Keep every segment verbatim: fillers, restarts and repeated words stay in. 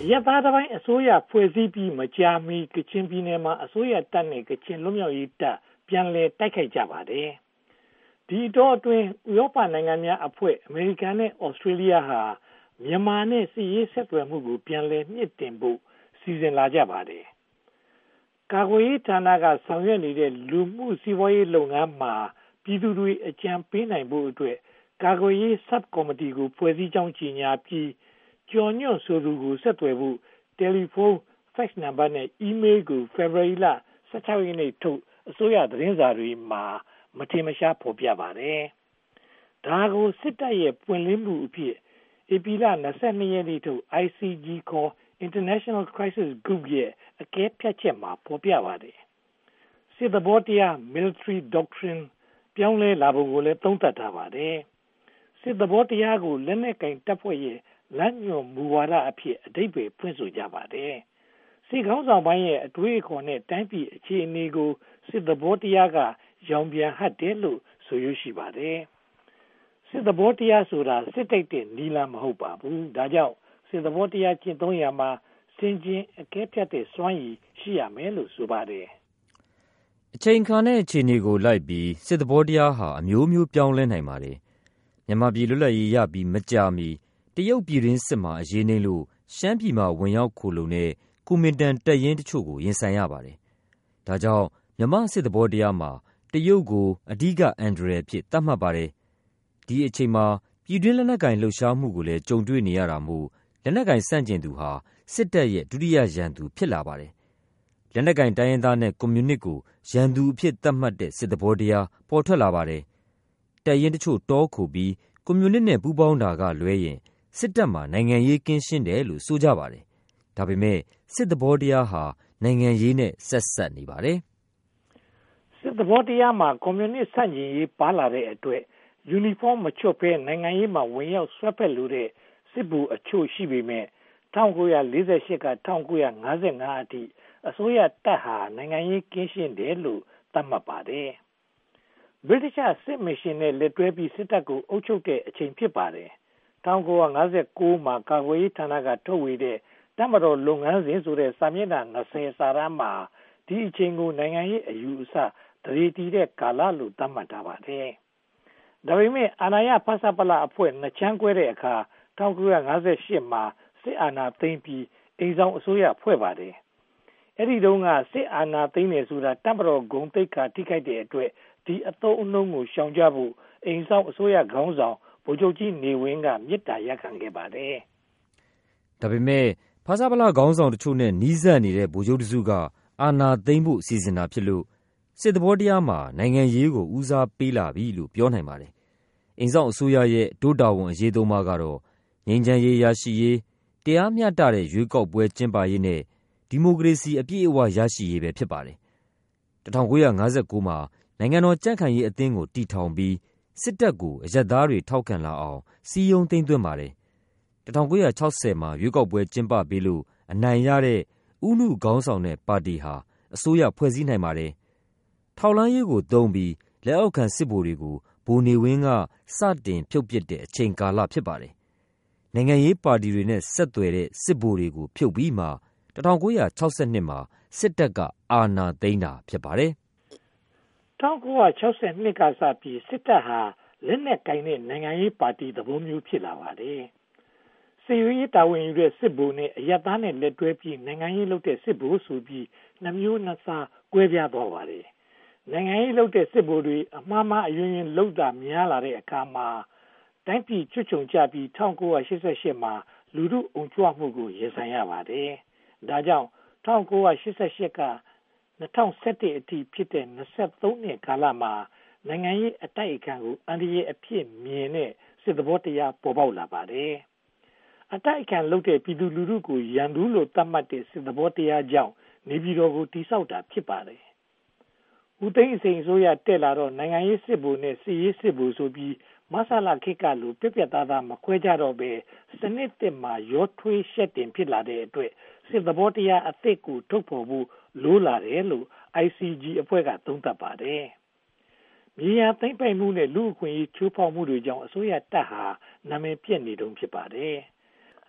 အရပ်သားတိုင်းအစိုးရဖွဲ့စည်းပြီးမကြာမီကချင်ပြည်နယ်မှာအစိုးရတပ်နဲ့ကချင်လွတ်မြောက်ရေးတပ်ပြန်လည်တိုက်ခိုက်ကြပါတယ်။ဒီတော့အတွင်းဥရောပနိုင်ငံများအဖွဲ့အမေရိကန်နဲ့ဩစတြေးလျဟာမြန်မာနဲ့စစ်ရေးဆက်သွယ်မှုကိုပြန်လည်မြင့်တင်ဖို့စီစဉ်လာကြပါတယ်။ကာကွယ်ရေးဌာနကဆောင်ရွက်နေတဲ့လူမှုစီးပွားရေးလုပ်ငန်းမှာပြည်သူတွေအကြံပေးနိုင်ဖို့အတွက်ကာကွယ်ရေး Sub-Committee ကိုဖွဲ့စည်းကြောင်းကြေညာပြီးကျော်ညွန့်ဆိုသူကိုဆက်သွယ်ဖို့တယ်လီဖုန်း fax နံပါတ်နဲ့ email ကို ဖေဖော်ဝါရီလဆယ့်ခြောက်ရက်နေ့ထုတ်အစိုးရသတင်းစာတွေမှာမထင်မရှားဖော်ပြပါတယ်။ဒါကိုစစ်တပ်ရဲ့ပွင့်လင်းမှုအဖြစ်ဧပြီလ၂၂ရက်နေ့ထုတ် I C G ခေါ် International Crisis Group ရဲ့အကဲဖြတ်ချက်မှာဖော်ပြပါတယ်။စစ်သဘောတရား military doctrine ပြောင်းလဲလာပုံကိုလည်းသုံးသပ်ထားပါတယ်။စစ်သဘောတရားကိုလက်နက်ကင်တပ်ဖွဲ့ရဲ့လမ်းညွှန်မူဝါဒအဖြစ်အဓိပ္ပာယ်ဖွင့်ဆိုကြပါတယ်။စစ်ခေါင်းဆောင်ပိုင်းရဲ့အတွေးအခေါ်နဲ့တိုင်းပြည်အခြေအနေကိုစစ်သဘောတရားကရောင်ပြန်ဟတ်တယ်လို့ဆိုရရှိပါတယ်။စစ်သဘောတရားဆိုတာစစ်တိုက်တဲ့နီလန်မဟုတ်ပါဘူး။ဒါကြောင့်စစ်သဘောတရားကျင့်သုံးရမှာစင်ကျင်အကဲဖြတ်တဲ့စွမ်းရည်ရှိရမယ်လို့ဆိုပါတယ်။အချိန်အခါနဲ့အခြေအနေကိုလိုက်ပြီးစစ်သဘောတရားဟာအမျိုးမျိုးပြောင်းလဲနိုင်ပါတယ်။မြန်မာပြည်လွတ်လပ်ရေးရပြီးမကြာမီတရုတ်ပြည်တွင်းစစ်မှာအရေးနှိမ့်လို့ရှမ်းပြည်မှာဝင်ရောက်ခိုလုံတဲ့ကူမင်တန်တပ်ရင်းတချို့ကိုရင်ဆိုင်ရပါတယ်။ဒါကြောင့်မြန်မာစစ်သဘောတရားမှာတရုတ်ကိုအဓိကအန္တရာယ်ဖြစ်သတ်မှတ်ပါတယ်။ဒီအချိန်မှာပြည်တွင်းလက်နက်ကင်လှုပ်ရှားမှုကိုလည်းကြုံတွေ့နေရတာမို့လက်နက်ကင်ဆန့်ကျင်သူဟာစစ်တပ်ရဲ့ဒုတိယရန်သူဖြစ်လာပါတယ်။လက်နက်ကင်တိုင်းရင်းသားနဲ့ကွန်မြူနစ်ကိုရန်သူအဖြစ်သတ်မှတ်တဲ့စစ်သဘောတရားပေါ်ထွက်လာပါတယ်။တပ်ရင်းတချို့တောခိုပြီးကွန်မြူနစ်နဲ့ပူးပေါင်းတာကလွဲရင်စစ်တပ်မှာနိုင်ငံရေးကင်းရှင်းတယ်လို့ဆိုကြပါတယ်။ဒါပေမဲ့စစ်သဘောတရားဟာနိုင်ငံရေးနဲ့ဆက်စပ်နေပါတယ်။စစ်သဘောတရားမှာကွန်မြူနစ်ဆန့်ကျင်ရေးပါလာတဲ့အတွက်ယူနီဖောင်းမချွတ်ဘဲနိုင်ငံရေးမှာဝင်ရောက်ဆွဲဖက်လို့တဲ့စစ်ဗိုလ်အချို့ရှိပေမဲ့၁၉၄၈က၁၉၅၅အထိအစိုးရတပ်ဟာနိုင်ငံရေးကင်းရှင်းတယ်လို့သတ်မှတ်ပါတယ်။ဗြိတိရှ်စစ်မရှင်နဲ့လက်တွဲပြီးစစ်တပ်ကိုအုပ်ချုပ်တဲ့အချိန်ဖြစ်ပါတယ်။၁၉၅၉မှာကာကွယ်ရေးဌာနကထုတ်ဝေတဲ့တပ်မတော်လုပ်ငန်းစဉ်ဆိုတဲ့စာမျက်နှာ၂၀စာတမ်းမှာဒီအချိန်ကိုနိုင်ငံရေးအယူအဆတရေတီတဲ့ကာလလို့သတ်မှတ်ထားပါတယ်။ဒါပေမဲ့အာဏာရဖဆပလအဖွဲ့နှစ်ချမ်းကွဲတဲ့အခါ၁၉၅၈မှာစစ်အာဏာသိမ်းပြီးအိမ်ဆောင်အစိုးရဖွဲ့ပါတယ်။အဲဒီတုန်းကစစ်အာဏာသိမ်းတယ်ဆိုတာတပ်မတော်ဂုဏ်သိက္ခာထိခိုက်တဲ့အတွက်ဒီအသုံးအနှုန်းကိုရှောင်ကြဖို့အိမ်ဆောင်အစိုးရခေါင်းဆောင်ဗိုလ်ချုပ်ကြီးနေဝင်းကမေတ္တာရပ်ခံခဲ့ပါတယ်။ဒါပေမဲ့ဖဆပလခေါင်းဆောင်တချို့နဲ့နီးစပ်နေတဲ့ဗိုလ်ချုပ်တစုကအာဏာသိမ်းဖို့စီစဉ်တာဖြစ်လို့စစ်သဘောတရားမှာနိုင်ငံရေးကိုဦးစားပေးလာပြီလို့ပြောနိုင်ပါတယ်။အိမ်ဆောင်အစိုးရရဲ့ဒုတာဝန်အရေးသုံးပါးကတော့ငြိမ်းချမ်းရေးရရှိရေးတရားမျှတတဲ့ရွေးကောက်ပွဲကျင်းပရေးနဲ့ဒီမိုကရေစီအပြည့်အဝရရှိရေးပဲဖြစ်ပါတယ်။၁၉၅၉မှာနိုင်ငံတော်ကြံ့ခိုင်ရေးအသင်းကိုတည်ထောင်ပြီးစစ်တပ်ကိုအရပ်သားတွေထောက်ခံလာအောင်စီယုံသိမ်းသွင်းပါတယ်။၁၉၆၀မှာရွေးကောက်ပွဲကျင်းပပေးလို့အနိုင်ရတဲ့ဦးနုခေါင်းဆောင်တဲ့ပါတီဟာအစိုးရဖွဲ့စည်းနိုင်ပါတယ်။ထောက်လှမ်းရေးကိုသုံးပြီးလက်အောက်ခံစစ်ဗိုလ်တွေကိုဗိုလ်နေဝင်းကစတင်ဖြုတ်ပစ်တဲ့အချိန်ကာလဖြစ်ပါတယ်။နိုင်ငံရေးပါတီတွေနဲ့ဆက်သွယ်တဲ့စစ်ဗိုလ်တွေကိုဖြုတ်ပြီးမှ၁၉၆၂မှာစစ်တပ်ကအာဏာသိမ်းတာဖြစ်ပါတယ်။၁၉၆၂ကစပြီးစစ်တပ်ဟာလက်နက်ကင်တဲ့နိုင်ငံရေးပါတီသဘောမျိုးဖြစ်လာပါတယ်။စစ်ရေးတာဝန်ယူတဲ့စစ်ဗိုလ်နဲ့အရပ်သားနဲ့လက်တွဲပြီးနိုင်ငံရေးလုပ်တဲ့စစ်ဗိုလ်ဆိုပြီးနှမျိုးနှစ်စားကွဲပြားသွားပါတယ်။နိုင်ငံရေးလုပ်တဲ့စစ်ဗိုလ်တွေအမှားမှားအယွင်းယွင်းလုပ်တာများလာတဲ့အခါမှာတိုင်းပြည်ချွတ်ချုံကျပြီး၁၉၈၈မှာလူထုအုံကြွမှုကိုရင်ဆိုင်ရပါတယ်။ဒါကြောင့်၁၉၈၈က၂၀၁၁အထိဖြစ်တဲ့၂၃နှစ်ကာလမှာနိုင်ငံရေးအတိုက်အခံကိုအန္တရာယ်အဖြစ်မြင်တဲ့စစ်သဘောတရားပေါ်ပေါက်လာပါတယ်။အတိုက်အခံလုပ်တဲ့ပြည်သူလူထုကိုရန်သူလို့သတ်မှတ်တဲ့စစ်သဘောတရားကြောင့်နေပြည်တော်ကိုတိဆောက်တာဖြစ်ပါတယ်။ဦးသိန်းစိန်အစိုးရတက်လာတော့နိုင်ငံရေးစစ်ဗိုလ်နဲ့စစ်ရေးစစ်ဗိုလ်ဆိုပြီးမဆလာခေတ်ကလိုပြက်ပြက်သားသားမခွဲကြတော့ပဲစနစ်တစ်မှာရောထွေးရှက်တင်ဖြစ်လာတဲ့အတွက်စစ်သဘောတရားအသစ်ကိုထုတ်ဖော်ဖို့လိုလာတယ်လို့ I C G အဖွဲ့ကသုံးသပ်ပါတယ်။မြေယာသိမ်းပိုက်မှုနဲ့လူ့အခွင့်အရေးချိုးဖောက်မှုတွေကြောင့်အစိုးရတပ်ဟာနာမည်ပျက်နေတုန်းဖြစ်ပါတယ်။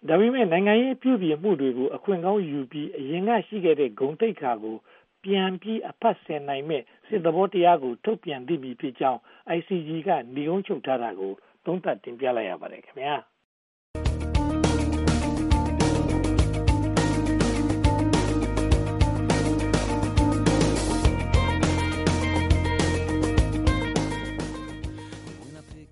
ဒါပေမဲ့နိုင်ငံရေးပြုပြင်မှုတွေကိုအခွင့်ကောင်းယူပြီးအရင်ကရှိခဲ့တဲ့ဂုဏ်သိက္ခာကိုပြန်ပြီးအဖတ်ဆယ်နိုင်မဲ့စစ်သဘောတရားကိုထုတ်ပြန်သင့်ပြီဖြစ်ကြောင်း I C G ကဏ်ကုန်းချုပ်ထားတာကိုသုံးသပ်တင်ပြလိုက်ရပါတယ်ခင်ဗျာ။